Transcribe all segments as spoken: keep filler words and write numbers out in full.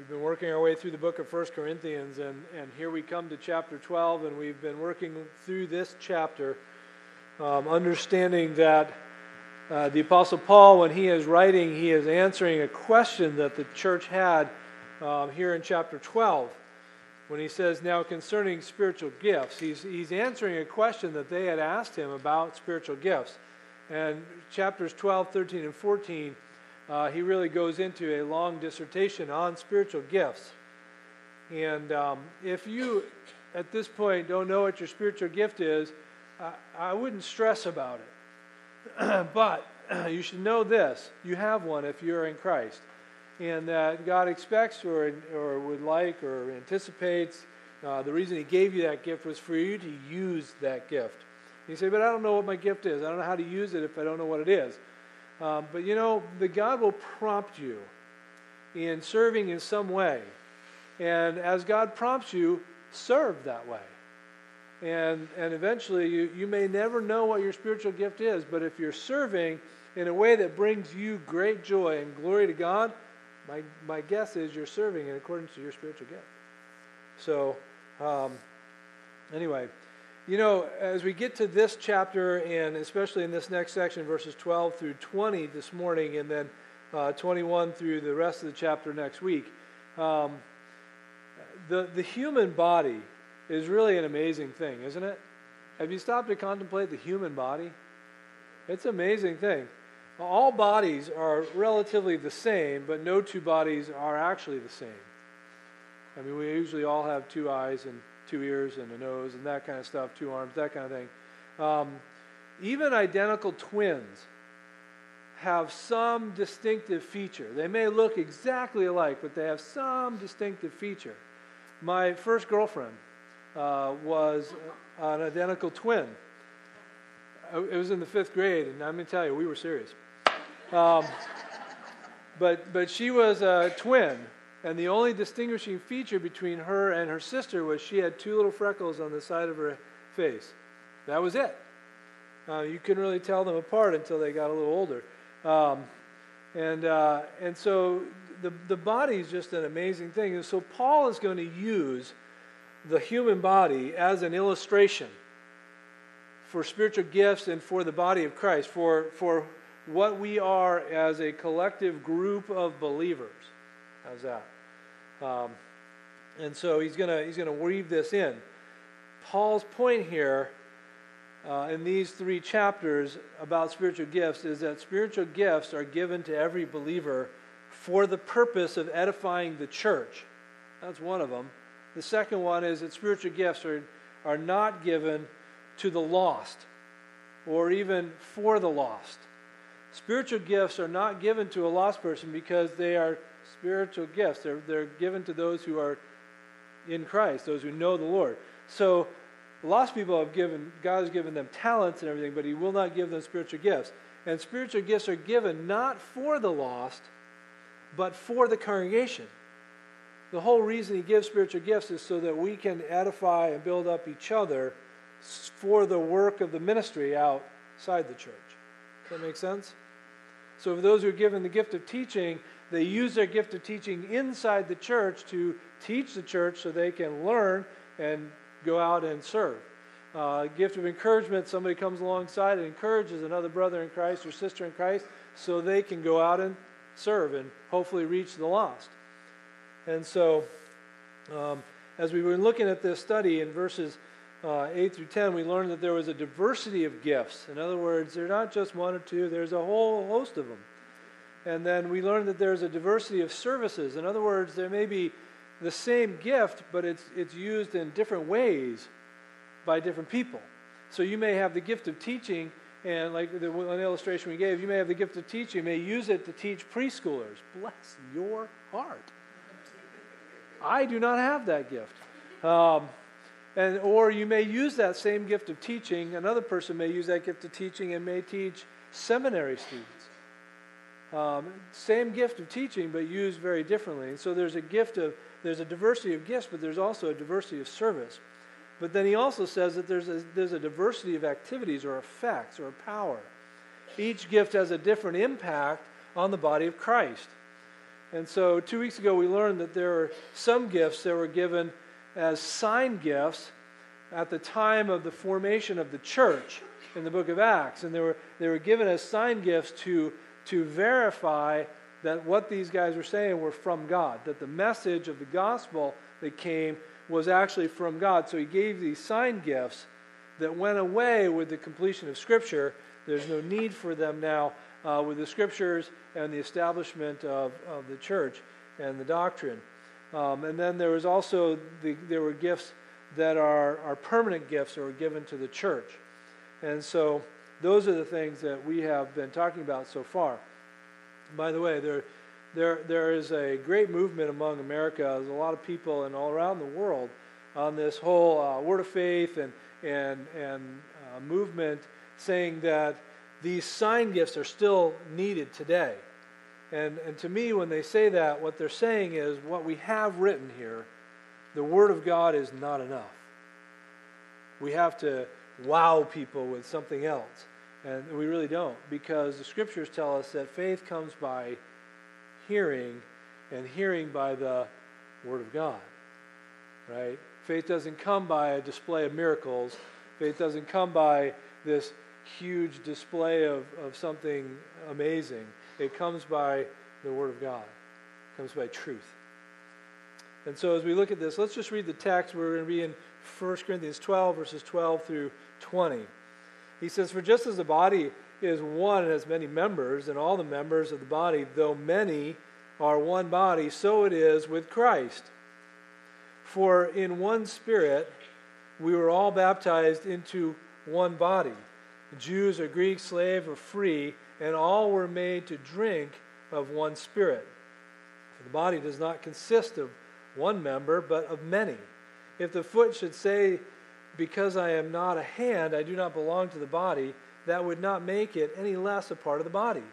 We've been working our way through the book of First Corinthians, and, and here we come to chapter twelve, and we've been working through this chapter, um, understanding that uh, the Apostle Paul, when he is writing, he is answering a question that the church had um, here in chapter twelve. When he says, now concerning spiritual gifts, he's, he's answering a question that they had asked him about spiritual gifts. And chapters twelve, thirteen, and fourteen, Uh, he really goes into a long dissertation on spiritual gifts. And um, if you, at this point, don't know what your spiritual gift is, uh, I wouldn't stress about it. But you should know this. You have one if you're in Christ. And that God expects or, or would like or anticipates, uh, the reason he gave you that gift was for you to use that gift. You say, but I don't know what my gift is. I don't know how to use it if I don't know what it is. Um, but you know, the God will prompt you in serving in some way. And as God prompts you, serve that way. And and eventually, you, you may never know what your spiritual gift is, but if you're serving in a way that brings you great joy and glory to God, my, my guess is you're serving in accordance to your spiritual gift. So, um, anyway... You know, as we get to this chapter, and especially in this next section, verses twelve through twenty this morning, and then uh, twenty-one through the rest of the chapter next week, um, the, the human body is really an amazing thing, isn't it? Have you stopped to contemplate the human body? It's an amazing thing. All bodies are relatively the same, but no two bodies are actually the same. I mean, we usually all have two eyes and two ears and a nose and that kind of stuff, two arms, that kind of thing. Um, even identical twins have some distinctive feature. They may look exactly alike, but they have some distinctive feature. My first girlfriend uh, was an identical twin. It was in the fifth grade, and I'm going to tell you, we were serious. Um, but but she was a twin. And the only distinguishing feature between her and her sister was she had two little freckles on the side of her face. That was it. Uh, you couldn't really tell them apart until they got a little older. Um, and uh, and so the, the body is just an amazing thing. And so Paul is going to use the human body as an illustration for spiritual gifts and for the body of Christ, for, for what we are as a collective group of believers. How's that? Um, and so he's gonna he's gonna weave this in. Paul's point here uh, in these three chapters about spiritual gifts is that spiritual gifts are given to every believer for the purpose of edifying the church. That's one of them. The second one is that spiritual gifts are are not given to the lost, or even for the lost. Spiritual gifts are not given to a lost person because they are spiritual gifts. They're, they're given to those who are in Christ, those who know the Lord. So lost people have given, God has given them talents and everything, but he will not give them spiritual gifts. And spiritual gifts are given not for the lost, but for the congregation. The whole reason he gives spiritual gifts is so that we can edify and build up each other for the work of the ministry outside the church. Does that make sense? So for those who are given the gift of teaching, they use their gift of teaching inside the church to teach the church so they can learn and go out and serve. Uh, gift of encouragement, somebody comes alongside and encourages another brother in Christ or sister in Christ so they can go out and serve and hopefully reach the lost. And so um, as we were looking at this study in verses uh, eight through ten, we learned that there was a diversity of gifts. In other words, they're not just one or two, there's a whole host of them. And then we learned that there's a diversity of services. In other words, there may be the same gift, but it's it's used in different ways by different people. So you may have the gift of teaching, and like the one illustration we gave, you may have the gift of teaching, you may use it to teach preschoolers. Bless your heart. I do not have that gift. Um, and or you may use that same gift of teaching, another person may use that gift of teaching and may teach seminary students. Um, same gift of teaching, but used very differently. And so there's a gift of, there's a diversity of gifts, but there's also a diversity of service. But then he also says that there's a, there's a diversity of activities or effects or power. Each gift has a different impact on the body of Christ. And so two weeks ago we learned that there are some gifts that were given as sign gifts at the time of the formation of the church in the book of Acts. And they were, they were given as sign gifts to, to verify that what these guys were saying were from God, that the message of the gospel that came was actually from God. So he gave these sign gifts that went away with the completion of Scripture. There's no need for them now uh, with the Scriptures and the establishment of, of the church and the doctrine. Um, and then there was also, the, there were gifts that are, are permanent gifts that were given to the church. And so those are the things that we have been talking about so far. By the way, there, there, there is a great movement among America. There's a lot of people and all around the world on this whole uh, word of faith and and and uh, movement, saying that these sign gifts are still needed today. And and to me, when they say that, what they're saying is what we have written here, the Word of God is not enough. We have to wow people with something else. And we really don't, because the Scriptures tell us that faith comes by hearing, and hearing by the Word of God, right? Faith doesn't come by a display of miracles. Faith doesn't come by this huge display of, of something amazing. It comes by the Word of God. It comes by truth. And so as we look at this, let's just read the text. We're going to be in First Corinthians twelve, verses twelve through twenty. He says, "For just as the body is one and has many members, and all the members of the body, though many, are one body, so it is with Christ. For in one Spirit we were all baptized into one body, Jews or Greeks, slave or free, and all were made to drink of one Spirit. For the body does not consist of one member, but of many. If the foot should say, 'Because I am not a hand, I do not belong to the body,' that would not make it any less a part of the body.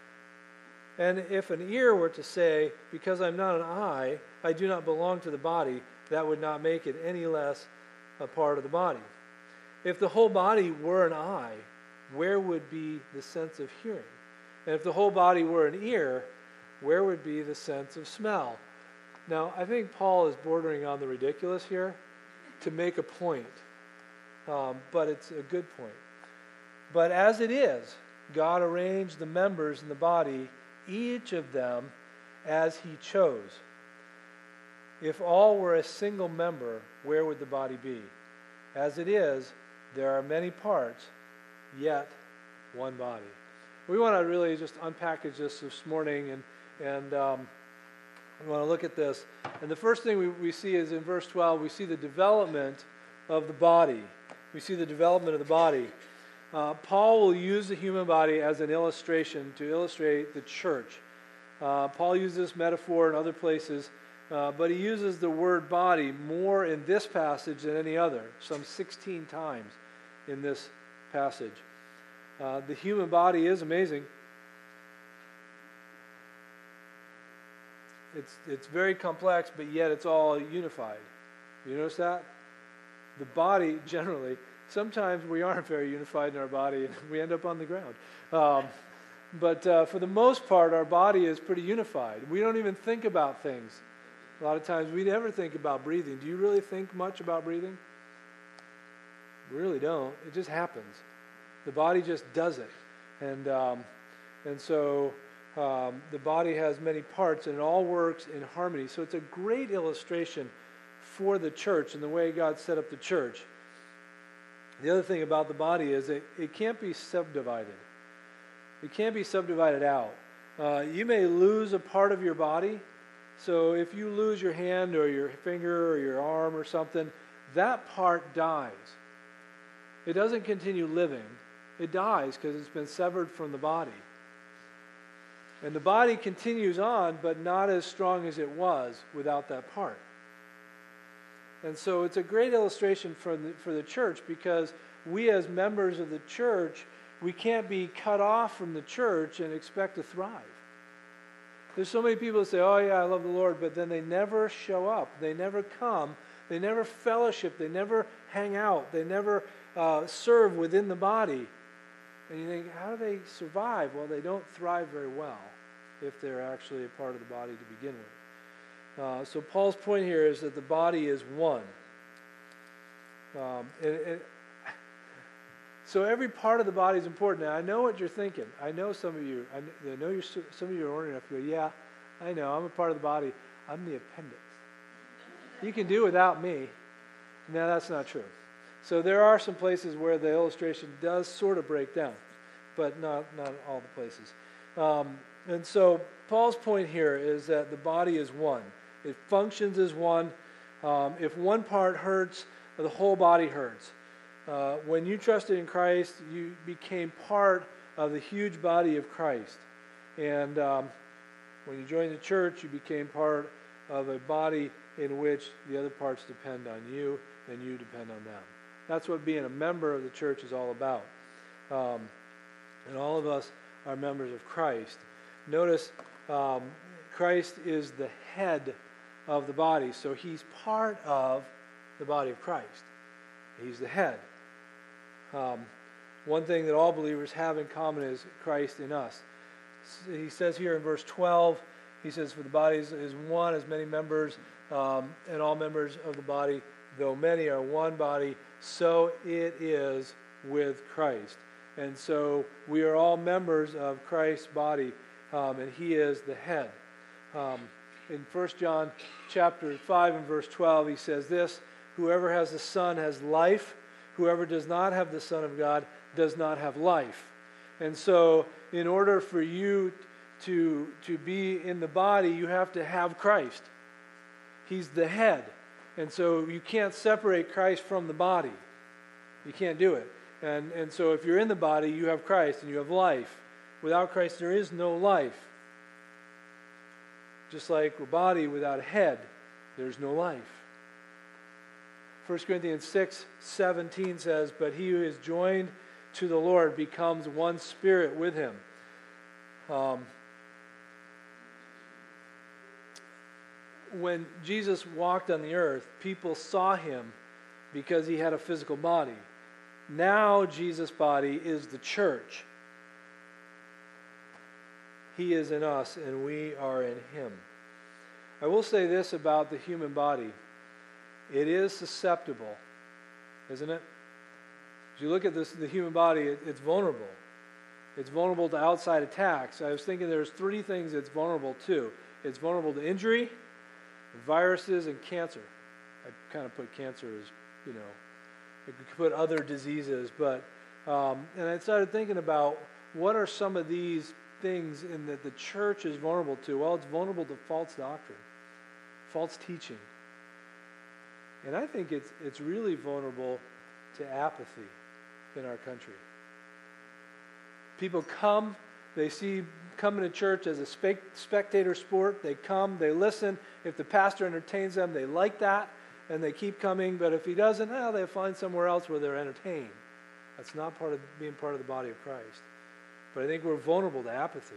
And if an ear were to say, 'Because I'm not an eye, I do not belong to the body,' that would not make it any less a part of the body. If the whole body were an eye, where would be the sense of hearing? And if the whole body were an ear, where would be the sense of smell?" Now, I think Paul is bordering on the ridiculous here to make a point, um, but it's a good point. "But as it is, God arranged the members in the body, each of them as he chose. If all were a single member, where would the body be? As it is, there are many parts, yet one body." We want to really just unpackage this this morning, and and um, we want to look at this. And the first thing we, we see is in verse twelve, we see the development of the body. We see the development of the body. Uh, Paul will use the human body as an illustration to illustrate the church. Uh, Paul uses this metaphor in other places, uh, but he uses the word body more in this passage than any other, some sixteen times in this passage. Uh, the human body is amazing. It's it's very complex, but yet it's all unified. You notice that? The body, generally, sometimes we aren't very unified in our body, and we end up on the ground. Um, but uh, for the most part, our body is pretty unified. We don't even think about things. A lot of times, we never think about breathing. Do you really think much about breathing? We really don't. It just happens. The body just does it. And, um, and so... Um, the body has many parts, and it all works in harmony. So it's a great illustration for the church and the way God set up the church. The other thing about the body is that it can't be subdivided. It can't be subdivided out. Uh, you may lose a part of your body. So if you lose your hand or your finger or your arm or something, that part dies. It doesn't continue living. It dies because it's been severed from the body. And the body continues on, but not as strong as it was without that part. And so it's a great illustration for the, for the church, because we as members of the church, we can't be cut off from the church and expect to thrive. There's so many people that say, "Oh yeah, I love the Lord," but then they never show up. They never come. They never fellowship. They never hang out. They never uh, serve within the body. And you think, how do they survive? Well, they don't thrive very well. if they're actually a part of the body to begin with. Uh, so Paul's point here is that the body is one. Um, and, and so every part of the body is important. Now, I know what you're thinking. I know some of you, I know you're, some of you are ordinary enough to go, yeah, I know, I'm a part of the body. I'm the appendix. You can do without me. No, that's not true. So there are some places where the illustration does sort of break down, but not, not all the places. Um, and so Paul's point here is that the body is one. It functions as one. Um, if one part hurts, the whole body hurts. Uh, when you trusted in Christ, you became part of the huge body of Christ. And um, when you joined the church, you became part of a body in which the other parts depend on you and you depend on them. That's what being a member of the church is all about. Um, and all of us are members of Christ. Notice um, Christ is the head of the body, so he's part of the body of Christ. He's the head. Um, one thing that all believers have in common is Christ in us. He says here in verse twelve, he says, for the body is, is one, as many members, um, and all members of the body, though many are one body, so it is with Christ. And so we are all members of Christ's body, um, and he is the head. Um, in First John chapter five and verse twelve, he says this, whoever has the Son has life. Whoever does not have the Son of God does not have life. And so in order for you to, to be in the body, you have to have Christ. He's the head. And so you can't separate Christ from the body. You can't do it. And, and so if you're in the body, you have Christ and you have life. Without Christ, there is no life. Just like a body without a head, there's no life. First Corinthians six seventeen says, but he who is joined to the Lord becomes one spirit with him. Um, when Jesus walked on the earth, people saw him because he had a physical body. Now Jesus' body is the church. He is in us and we are in him. I will say this about the human body. It is susceptible, isn't it? As you look at this, the human body, it, it's vulnerable. It's vulnerable to outside attacks. I was thinking there's three things it's vulnerable to. It's vulnerable to injury, viruses, and cancer. I kind of put cancer as, you know, I could put other diseases, but, um, and I started thinking about what are some of these things in that the church is vulnerable to. Well, it's vulnerable to false doctrine, false teaching. And I think it's it's really vulnerable to apathy in our country. People come, they see coming to church as a spe- spectator sport. They come, they listen. If the pastor entertains them, they like that, and they keep coming. But if he doesn't, well, they find somewhere else where they're entertained. That's not part of being part of the body of Christ. But I think we're vulnerable to apathy.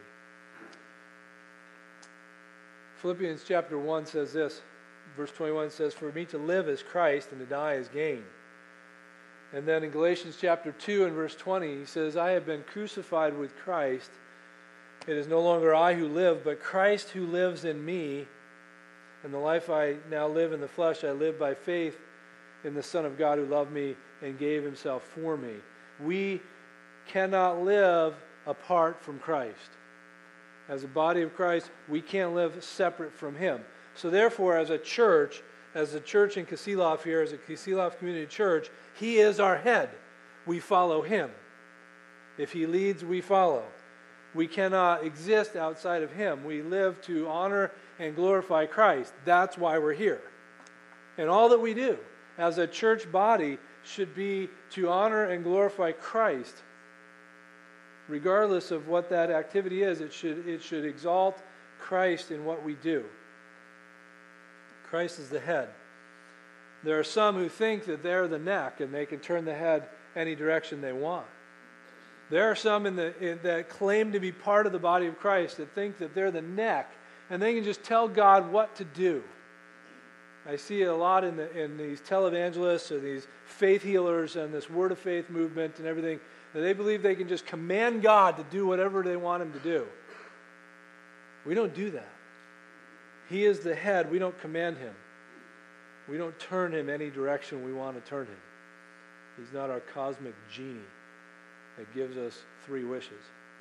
Philippians chapter one says this. Verse twenty-one says, for me to live is Christ and to die is gain. And then in Galatians chapter two and verse twenty, he says, I have been crucified with Christ. It is no longer I who live, but Christ who lives in me. And the life I now live in the flesh, I live by faith in the Son of God who loved me and gave himself for me. We cannot live apart from Christ. As a body of Christ, we can't live separate from him. So therefore, as a church, as a church in Kisilov here, as a Kisilov Community Church, he is our head. We follow him. If he leads, we follow. We cannot exist outside of him. We live to honor and glorify Christ. That's why we're here. And all that we do as a church body should be to honor and glorify Christ. Regardless of what that activity is, it should, it should exalt Christ in what we do. Christ is the head. There are some who think that they're the neck and they can turn the head any direction they want. There are some in the in, that claim to be part of the body of Christ that think that they're the neck and they can just tell God what to do. I see it a lot in the in these televangelists or these faith healers and this word of faith movement and everything, that they believe they can just command God to do whatever they want him to do. We don't do that. He is the head. We don't command him. We don't turn him any direction we want to turn him. He's not our cosmic genie that gives us three wishes.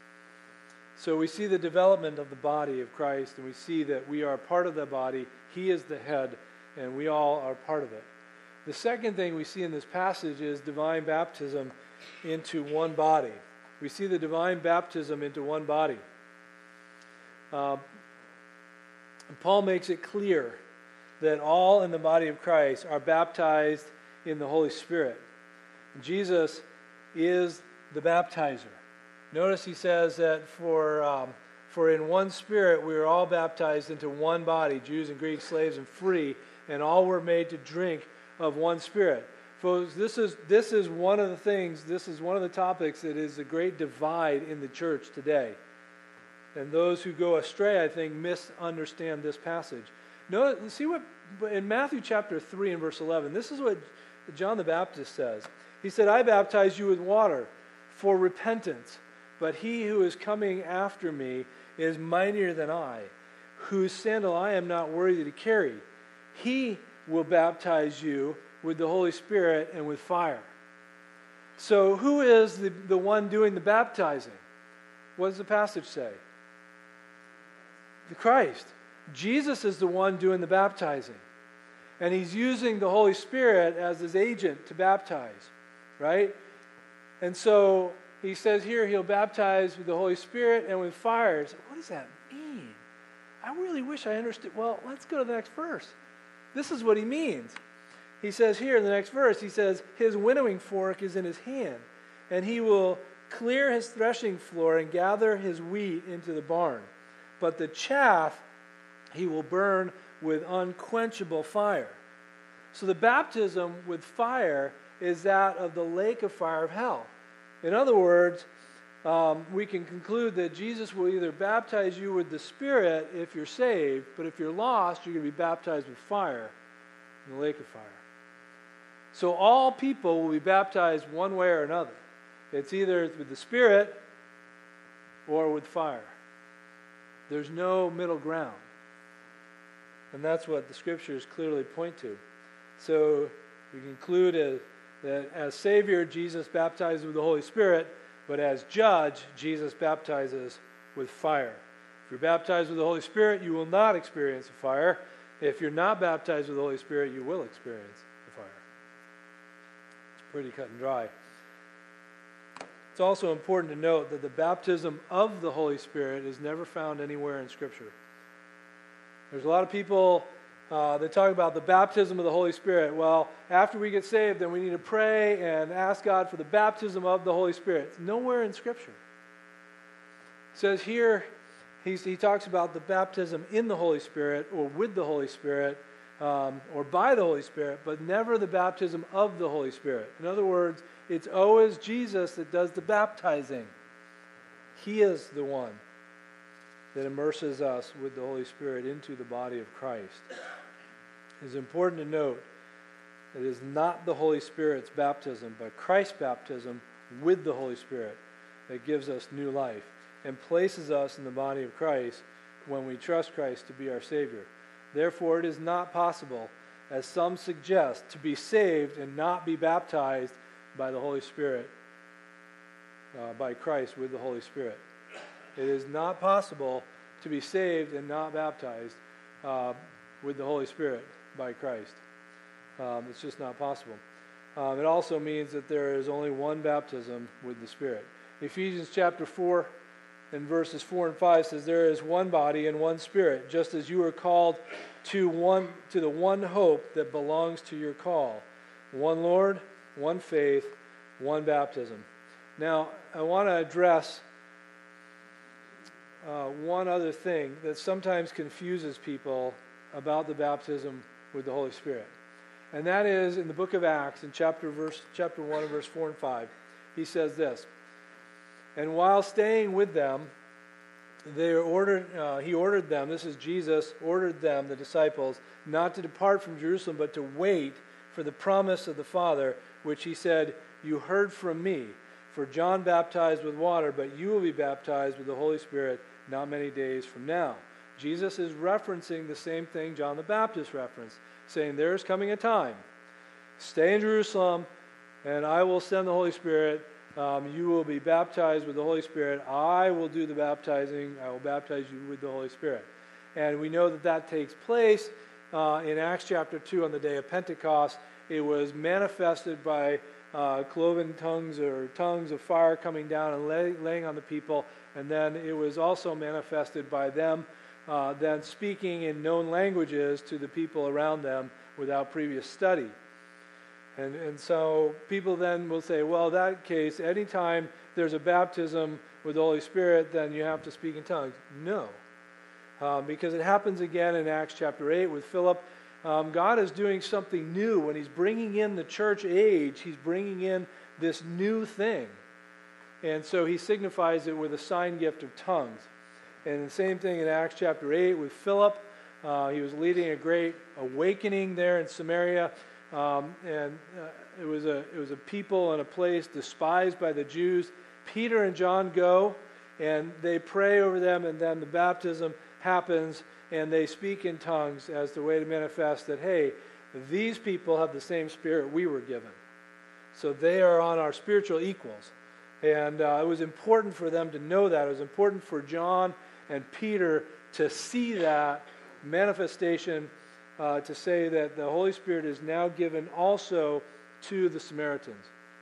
So we see the development of the body of Christ, and we see that we are part of the body. He is the head, and we all are part of it. The second thing we see in this passage is divine baptism into one body. We see the divine baptism into one body. Uh, Paul makes it clear that all in the body of Christ are baptized in the Holy Spirit. Jesus is the baptizer. Notice he says that for um, for in one Spirit we are all baptized into one body, Jews and Greeks, slaves and free, and all were made to drink of one Spirit. Folks, this is this is one of the things, this is one of the topics that is a great divide in the church today. And those who go astray, I think, misunderstand this passage. Notice, see what in Matthew chapter three and verse eleven, this is what John the Baptist says. He said, I baptize you with water for repentance, but he who is coming after me is mightier than I, whose sandal I am not worthy to carry. He will baptize you with the Holy Spirit and with fire. So who is the, the one doing the baptizing? What does the passage say? The Christ. Jesus is the one doing the baptizing. And he's using the Holy Spirit as his agent to baptize. Right? And so he says here he'll baptize with the Holy Spirit and with fire. So what does that mean? I really wish I understood. Well, let's go to the next verse. This is what he means. He says here in the next verse, he says, his winnowing fork is in his hand, and he will clear his threshing floor and gather his wheat into the barn. But the chaff he will burn with unquenchable fire. So the baptism with fire is that of the lake of fire of hell. In other words, um, we can conclude that Jesus will either baptize you with the Spirit if you're saved, but if you're lost, you're going to be baptized with fire in the lake of fire. So all people will be baptized one way or another. It's either with the Spirit or with fire. There's no middle ground. And that's what the Scriptures clearly point to. So we conclude as, that as Savior, Jesus baptizes with the Holy Spirit, but as Judge, Jesus baptizes with fire. If you're baptized with the Holy Spirit, you will not experience the fire. If you're not baptized with the Holy Spirit, you will experience the fire. It's pretty cut and dry. It's also important to note that the baptism of the Holy Spirit is never found anywhere in Scripture. There's a lot of people uh, that talk about the baptism of the Holy Spirit. Well, after we get saved, then we need to pray and ask God for the baptism of the Holy Spirit. It's nowhere in Scripture. It says here, he's, he talks about the baptism in the Holy Spirit or with the Holy Spirit um, or by the Holy Spirit, but never the baptism of the Holy Spirit. In other words, it's always Jesus that does the baptizing. He is the one that immerses us with the Holy Spirit into the body of Christ. It is important to note that it is not the Holy Spirit's baptism, but Christ's baptism with the Holy Spirit that gives us new life and places us in the body of Christ when we trust Christ to be our Savior. Therefore, it is not possible, as some suggest, to be saved and not be baptized by the Holy Spirit, uh, by Christ with the Holy Spirit. It is not possible to be saved and not baptized uh, with the Holy Spirit by Christ. Um, it's just not possible. Um, it also means that there is only one baptism with the Spirit. Ephesians chapter four and verses four and five says, there is one body and one Spirit, just as you are called to one to the one hope that belongs to your call. One Lord, one faith, one baptism. Now, I want to address uh, one other thing that sometimes confuses people about the baptism with the Holy Spirit. And that is in the book of Acts, in chapter verse chapter one and verse four and five, he says this, and while staying with them, they ordered, uh, he ordered them, this is Jesus, ordered them, the disciples, not to depart from Jerusalem, but to wait for the promise of the Father, which he said, you heard from me. For John baptized with water, but you will be baptized with the Holy Spirit not many days from now. Jesus is referencing the same thing John the Baptist referenced, saying there is coming a time. Stay in Jerusalem, and I will send the Holy Spirit. Um, you will be baptized with the Holy Spirit. I will do the baptizing. I will baptize you with the Holy Spirit. And we know that that takes place uh, in Acts chapter two on the day of Pentecost. It was manifested by uh, cloven tongues or tongues of fire coming down and lay, laying on the people. And then it was also manifested by them uh, then speaking in known languages to the people around them without previous study. And, and so people then will say, well, in that case, anytime there's a baptism with the Holy Spirit, then you have to speak in tongues. No. Um, because it happens again in Acts chapter eight with Philip. Um, God is doing something new. When he's bringing in the church age, he's bringing in this new thing. And so he signifies it with a sign gift of tongues. And the same thing in Acts chapter eight with Philip. Uh, he was leading a great awakening there in Samaria. Um, and uh, it was a it was a people and a place despised by the Jews. Peter and John go, and they pray over them, and then the baptism happens, and they speak in tongues as the way to manifest that, hey, these people have the same spirit we were given. So they are on our spiritual equals. And uh, it was important for them to know that. It was important for John and Peter to see that manifestation, uh, to say that the Holy Spirit is now given also to the Samaritans.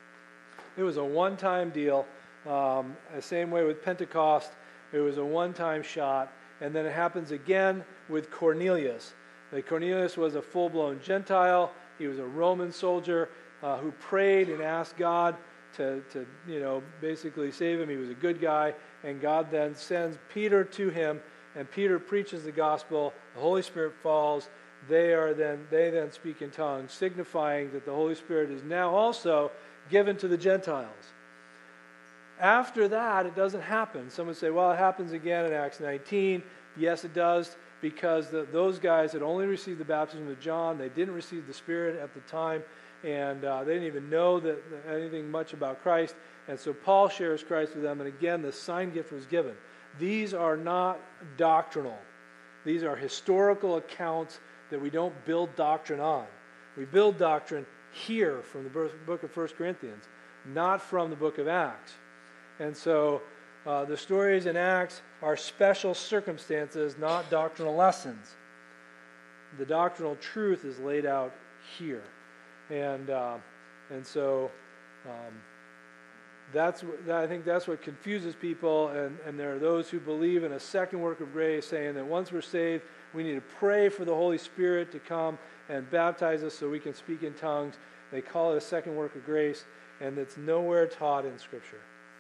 It was a one-time deal. Um, the same way with Pentecost, it was a one-time shot. And then it happens again with Cornelius. Like Cornelius was a full-blown Gentile. He was a Roman soldier uh, who prayed and asked God to, to, you know, basically save him. He was a good guy. And God then sends Peter to him, and Peter preaches the gospel. The Holy Spirit falls. They are then they then speak in tongues, signifying that the Holy Spirit is now also given to the Gentiles. After that, it doesn't happen. Some would say, well, it happens again in Acts nineteen. Yes, it does, because the, those guys had only received the baptism of John. They didn't receive the Spirit at the time, and uh, they didn't even know that, that anything much about Christ. And so Paul shares Christ with them, and again, the sign gift was given. These are not doctrinal. These are historical accounts that we don't build doctrine on. We build doctrine here from the book of First Corinthians, not from the book of Acts. And so uh, the stories in Acts are special circumstances, not doctrinal lessons. The doctrinal truth is laid out here. And uh, and so um, that's I think that's what confuses people. And, and there are those who believe in a second work of grace, saying that once we're saved, we need to pray for the Holy Spirit to come and baptize us so we can speak in tongues. They call it a second work of grace, and it's nowhere taught in Scripture.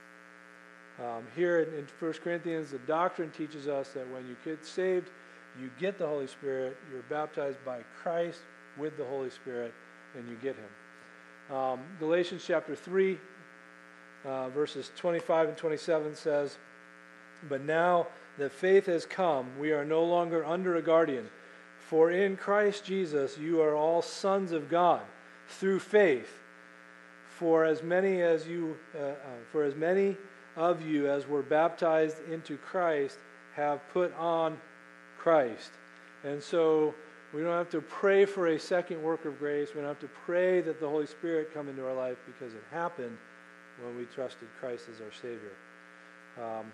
Um, here in, in First Corinthians, the doctrine teaches us that when you get saved, you get the Holy Spirit. You're baptized by Christ with the Holy Spirit, and you get Him. Um, Galatians chapter three, uh, verses twenty-five and twenty-seven says, "But now that faith has come, we are no longer under a guardian. For in Christ Jesus you are all sons of God through faith. For as many as you, uh, uh, for as many of you as were baptized into Christ have put on Christ." And so we don't have to pray for a second work of grace. We don't have to pray that the Holy Spirit come into our life, because it happened when we trusted Christ as our Savior. Um,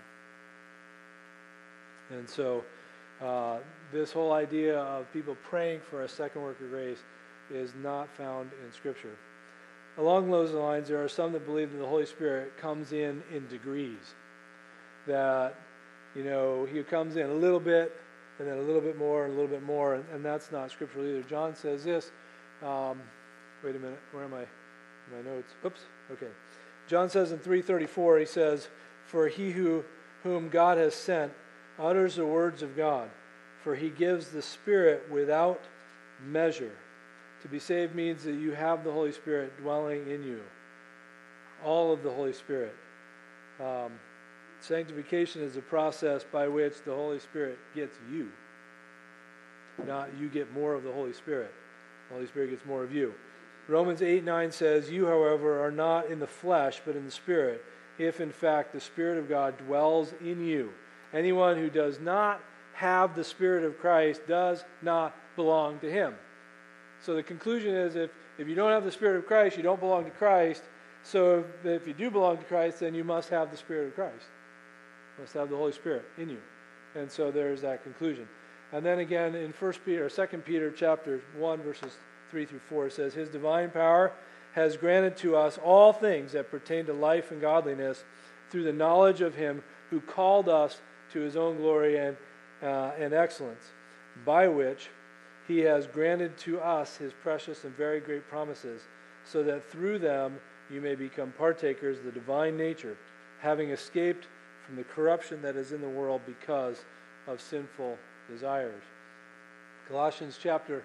and so uh, this whole idea of people praying for a second work of grace is not found in Scripture. Along those lines, there are some that believe that the Holy Spirit comes in in degrees. That, you know, He comes in a little bit, and then a little bit more, and a little bit more, and, and that's not scriptural either. John says this. Um, wait a minute, where am I? My notes. Oops. Okay. John says in three thirty-four, he says, "For he who whom God has sent utters the words of God, for He gives the Spirit without measure." To be saved means that you have the Holy Spirit dwelling in you. All of the Holy Spirit. Um, sanctification is a process by which the Holy Spirit gets you. Not you get more of the Holy Spirit. The Holy Spirit gets more of you. Romans eight nine says, "You, however, are not in the flesh, but in the Spirit, if in fact the Spirit of God dwells in you. Anyone who does not have the Spirit of Christ does not belong to him. So the conclusion is if, if you don't have the Spirit of Christ, you don't belong to Christ. So if, if you do belong to Christ, then you must have the Spirit of Christ. You must have the Holy Spirit in you. And so there's that conclusion. And then again in First Peter, or Second Peter chapter one, verses three through four, it says, His divine power has granted to us all things that pertain to life and godliness through the knowledge of him who called us to his own glory and, uh, and excellence, by which he has granted to us his precious and very great promises, so that through them you may become partakers of the divine nature, having escaped from the corruption that is in the world because of sinful desires. Colossians chapter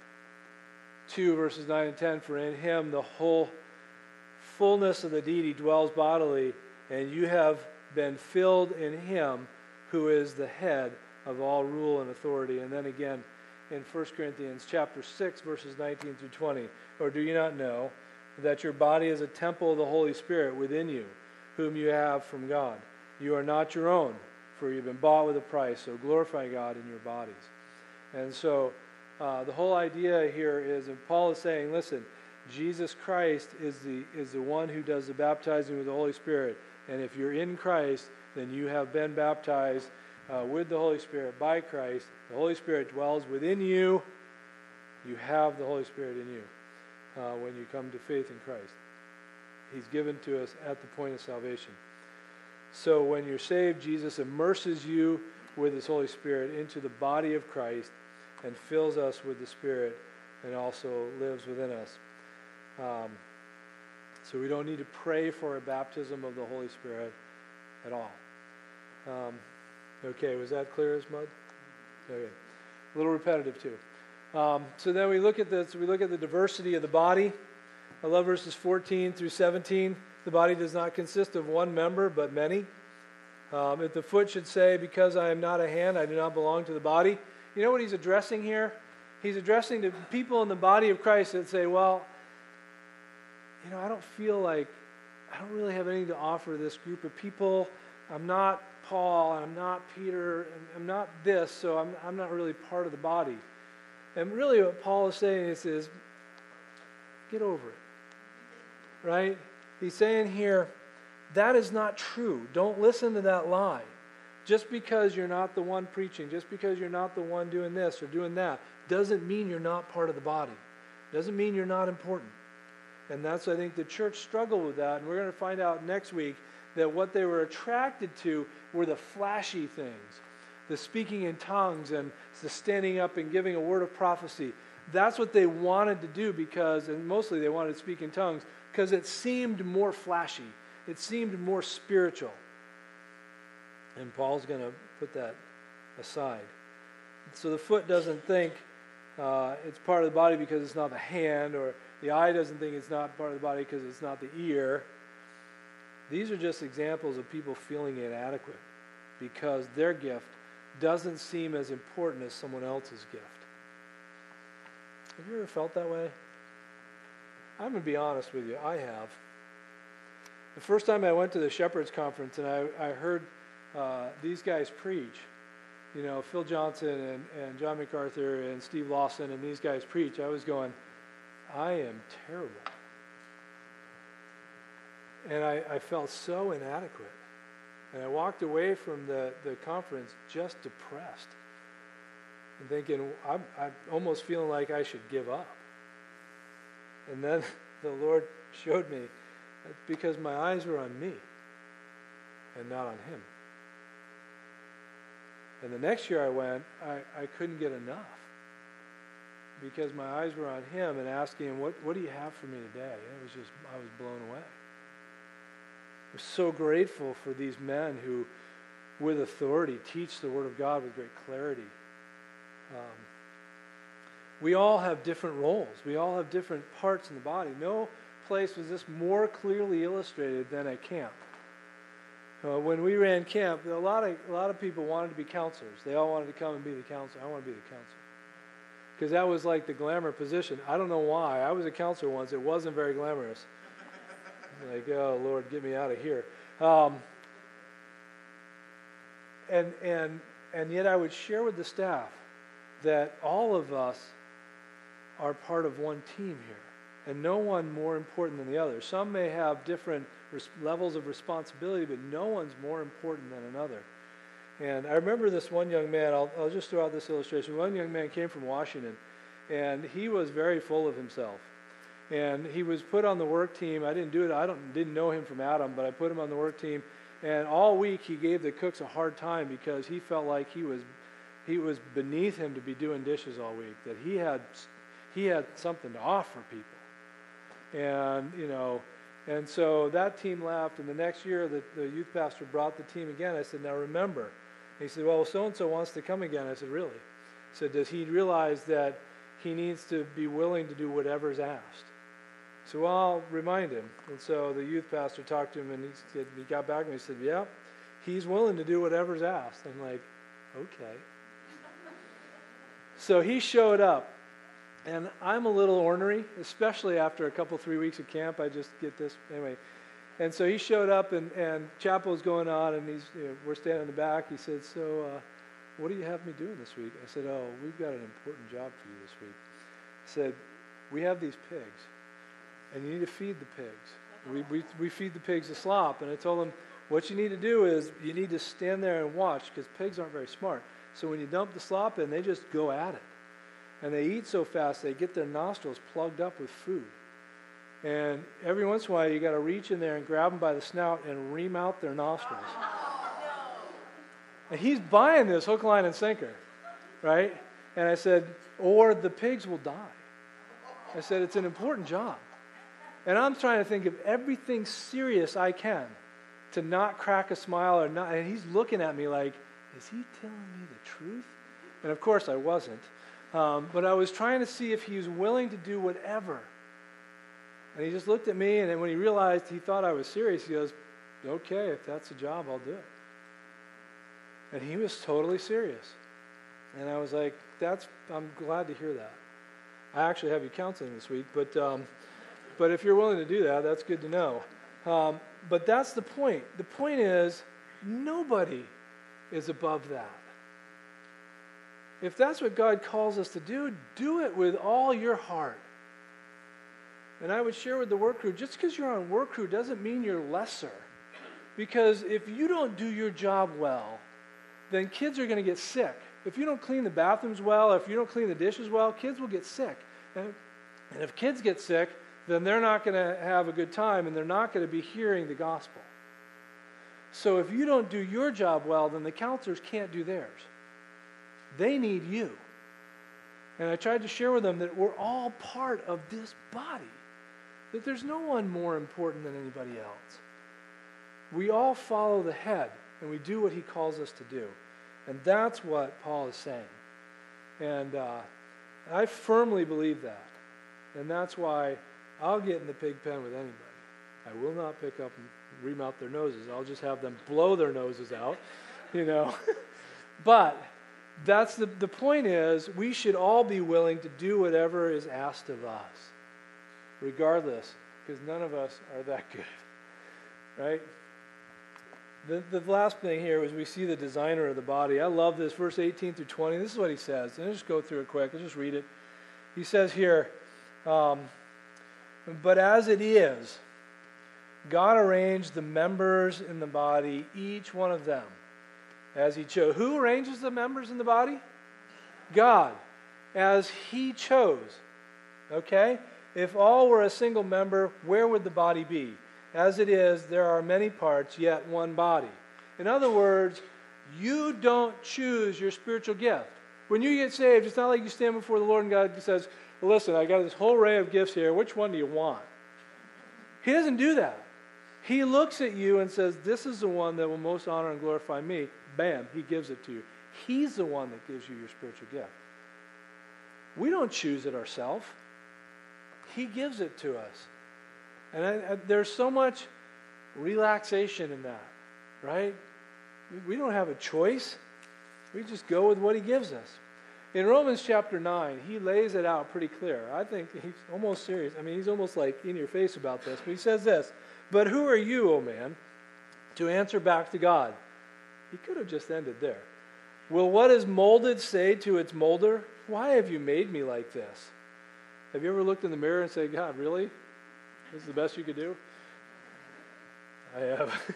two, verses nine and ten, for in him the whole fullness of the deity dwells bodily, and you have been filled in him who is the head of all rule and authority. And then again in First Corinthians chapter six, verses nineteen through twenty, or do you not know that your body is a temple of the Holy Spirit within you, whom you have from God? You are not your own, for you've been bought with a price, so glorify God in your bodies. And so uh, the whole idea here is, and Paul is saying, listen, Jesus Christ is the is the one who does the baptizing with the Holy Spirit. And if you're in Christ, then you have been baptized uh, with the Holy Spirit by Christ. The Holy Spirit dwells within you. You have the Holy Spirit in you uh, when you come to faith in Christ. He's given to us at the point of salvation. So when you're saved, Jesus immerses you with his Holy Spirit into the body of Christ and fills us with the Spirit and also lives within us. Um, so we don't need to pray for a baptism of the Holy Spirit at all. Um, okay, was that clear as mud? Okay, a little repetitive too. Um, so then we look at this. We look at the diversity of the body. I love verses fourteen through seventeen. The body does not consist of one member, but many. Um, if the foot should say, because I am not a hand, I do not belong to the body. You know what he's addressing here? He's addressing the people in the body of Christ that say, well, you know, I don't feel like, I don't really have anything to offer this group of people. I'm not Paul, I'm not Peter, I'm not this, so I'm, I'm not really part of the body. And really what Paul is saying is, is get over it, right? He's saying here, that is not true. Don't listen to that lie. Just because you're not the one preaching, just because you're not the one doing this or doing that, doesn't mean you're not part of the body. Doesn't mean you're not important. And that's, I think, the church struggled with that. And we're going to find out next week that what they were attracted to were the flashy things. The speaking in tongues and the standing up and giving a word of prophecy. That's what they wanted to do because, and mostly they wanted to speak in tongues, because it seemed more flashy. It seemed more spiritual. And Paul's going to put that aside. So the foot doesn't think uh, it's part of the body because it's not the hand, or the eye doesn't think it's not part of the body because it's not the ear. These are just examples of people feeling inadequate because their gift doesn't seem as important as someone else's gift. Have you ever felt that way? I'm going to be honest with you. I have. The first time I went to the Shepherd's Conference and I, I heard uh, these guys preach, you know, Phil Johnson and, and John MacArthur and Steve Lawson and these guys preach, I was going, I am terrible. And I, I felt so inadequate. And I walked away from the, the conference just depressed and thinking, I'm, I'm almost feeling like I should give up. And then the Lord showed me that's because my eyes were on me and not on him. And the next year I went, I, I couldn't get enough because my eyes were on him and asking him, what, what do you have for me today? And it was just, I was blown away. I'm so grateful for these men who, with authority, teach the Word of God with great clarity. Um, we all have different roles. We all have different parts in the body. No place was this more clearly illustrated than at camp. Uh, when we ran camp, a lot of a lot of people wanted to be counselors. They all wanted to come and be the counselor. I want to be the counselor because that was like the glamour position. I don't know why. I was a counselor once. It wasn't very glamorous. Like, oh Lord, get me out of here. Um, and and and yet I would share with the staff that all of us are part of one team here, and no one more important than the other. Some may have different res- levels of responsibility, but no one's more important than another. And I remember this one young man, I'll, I'll just throw out this illustration. One young man came from Washington, and he was very full of himself. And he was put on the work team. I didn't do it. I don't, didn't know him from Adam, but I put him on the work team. And all week he gave the cooks a hard time because he felt like he was he was beneath him to be doing dishes all week, that he had he had something to offer people. And, you know, and so that team left, and the next year the, the youth pastor brought the team again. I said, now remember. And he said, well, so-and-so wants to come again. I said, really? He said, does he realize that he needs to be willing to do whatever's asked? So well, I'll remind him. And so the youth pastor talked to him, and he, said, he got back and he said, yeah, he's willing to do whatever's asked. I'm like, okay. So he showed up. And I'm a little ornery, especially after a couple, three weeks of camp. I just get this, anyway. And so he showed up, and, and chapel was going on, and he's, you know, we're standing in the back. He said, so uh, what do you have me doing this week? I said, oh, we've got an important job for you this week. He said, we have these pigs, and you need to feed the pigs. We, we, we feed the pigs the slop. And I told him, what you need to do is you need to stand there and watch, because pigs aren't very smart. So when you dump the slop in, they just go at it. And they eat so fast, they get their nostrils plugged up with food. And every once in a while, you got to reach in there and grab them by the snout and ream out their nostrils. And he's buying this hook, line, and sinker, right? And I said, or the pigs will die. I said, it's an important job. And I'm trying to think of everything serious I can to not crack a smile or not. And he's looking at me like, is he telling me the truth? And of course I wasn't. Um, but I was trying to see if he was willing to do whatever. And he just looked at me, and then when he realized he thought I was serious, he goes, okay, if that's the job, I'll do it. And he was totally serious. And I was like, that's, I'm glad to hear that. I actually have you counseling this week, but um, but if you're willing to do that, that's good to know. Um, but that's the point. The point is, nobody is above that. If that's what God calls us to do, do it with all your heart. And I would share with the work crew, just because you're on work crew doesn't mean you're lesser. Because if you don't do your job well, then kids are going to get sick. If you don't clean the bathrooms well, if you don't clean the dishes well, kids will get sick. And, and if kids get sick, then they're not going to have a good time, and they're not going to be hearing the gospel. So if you don't do your job well, then the counselors can't do theirs. They need you. And I tried to share with them that we're all part of this body, that there's no one more important than anybody else. We all follow the head, and we do what he calls us to do. And that's what Paul is saying. And uh, I firmly believe that. And that's why I'll get in the pig pen with anybody. I will not pick up and ream out their noses. I'll just have them blow their noses out, you know. But that's the, the point is, we should all be willing to do whatever is asked of us, regardless, because none of us are that good, right? The, the last thing here is we see the designer of the body. I love this, verse eighteen through twenty. This is what he says. And I'll just go through it quick. I'll just read it. He says here, um, but as it is, God arranged the members in the body, each one of them, as he chose. Who arranges the members in the body? God, as he chose. Okay? If all were a single member, where would the body be? As it is, there are many parts, yet one body. In other words, you don't choose your spiritual gift. When you get saved, it's not like you stand before the Lord and God says, well, listen, I got this whole array of gifts here. Which one do you want? He doesn't do that. He looks at you and says, this is the one that will most honor and glorify me. Bam, he gives it to you. He's the one that gives you your spiritual gift. We don't choose it ourselves. He gives it to us. And I, I, there's so much relaxation in that, right? We don't have a choice. We just go with what he gives us. In Romans chapter nine, he lays it out pretty clear. I think he's almost serious. I mean, he's almost like in your face about this. But he says this, but who are you, O man, to answer back to God? He could have just ended there. Will what is molded say to its molder, why have you made me like this? Have you ever looked in the mirror and said, God, really? This is the best you could do? I have.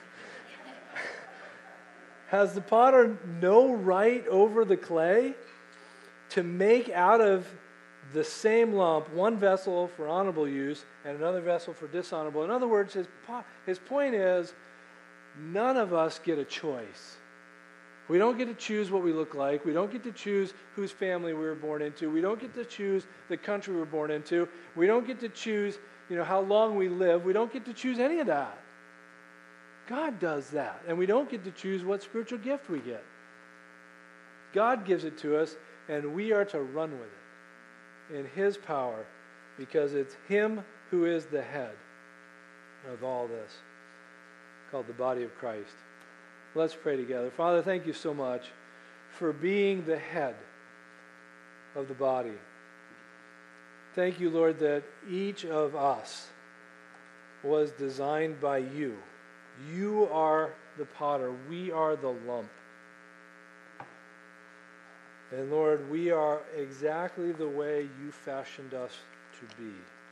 Has the potter no right over the clay to make out of the same lump one vessel for honorable use and another vessel for dishonorable? In other words, his, po- his point is, none of us get a choice. We don't get to choose what we look like. We don't get to choose whose family we were born into. We don't get to choose the country we were born into. We don't get to choose, you know, how long we live. We don't get to choose any of that. God does that. And we don't get to choose what spiritual gift we get. God gives it to us, and we are to run with it in His power, because it's Him who is the head of all this, called the body of Christ. Let's pray together. Father, thank you so much for being the head of the body. Thank you, Lord, that each of us was designed by you. You are the potter. We are the lump. And Lord, we are exactly the way you fashioned us to be.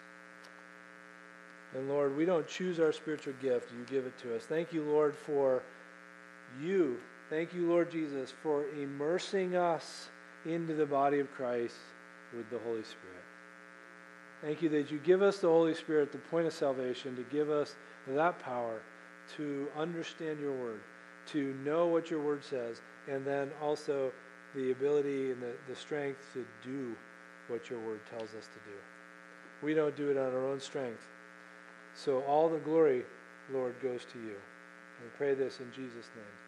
And Lord, we don't choose our spiritual gift. You give it to us. Thank you, Lord, for you. Thank you, Lord Jesus, for immersing us into the body of Christ with the Holy Spirit. Thank you that you give us the Holy Spirit, the point of salvation, to give us that power to understand your word, to know what your word says, and then also the ability and the, the strength to do what your word tells us to do. We don't do it on our own strength. So all the glory, Lord, goes to you. We pray this in Jesus' name.